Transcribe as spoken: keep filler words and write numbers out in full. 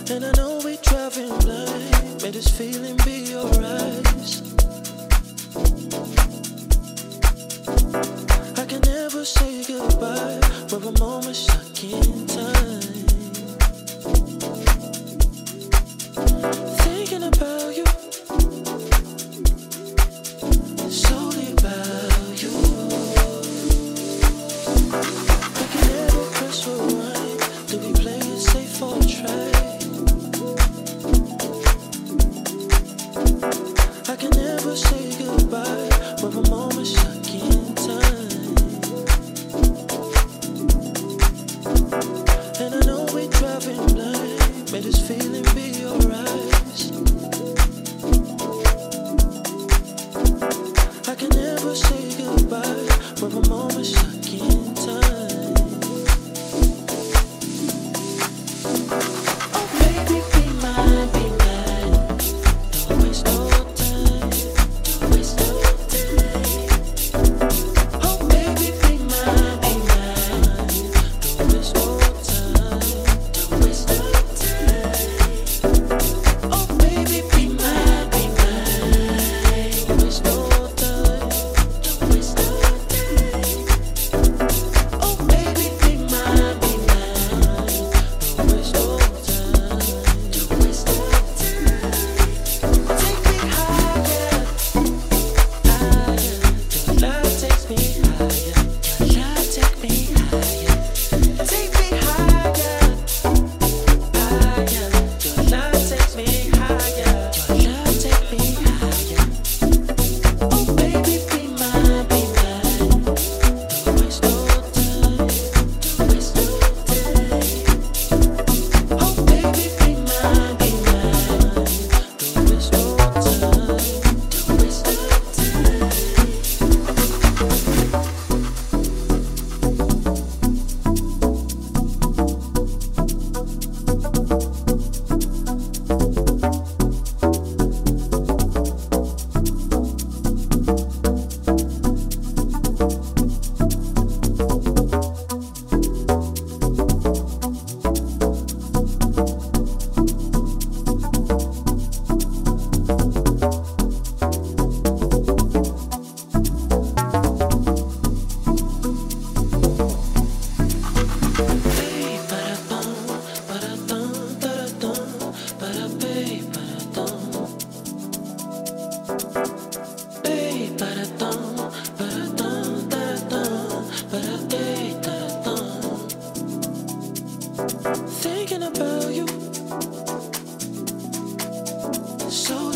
And I know we driving blind, may this feeling be your eyes. I can never say goodbye, we're a moment stuck in time. Thinking about you, solely about you. I can never press rewind, do we play it safe or try? I can never say goodbye, we're a moment stuck in time. And I know we're driving blind, may this feeling be your eyes. I can never say goodbye, we're a moment stuck in time. Oh baby, be mine, be mine. Don't waste no time, don't waste no time. Oh baby, be mine, be mine. Don't waste no time, don't waste no time. Oh baby, be mine, be mine. Don't waste no time, don't waste no time. Oh baby, be mine, be mine. Don't waste no time, don't waste no time. Take me higher, higher. Your love takes me higher. Your love take me higher. Take me higher, higher. Your love takes me higher. Your love take me higher. Oh baby, be mine, be mine. Don't waste no time, don't waste no time. Oh baby, be mine, be mine. Don't waste no time, don't waste no time. Thinking about you, so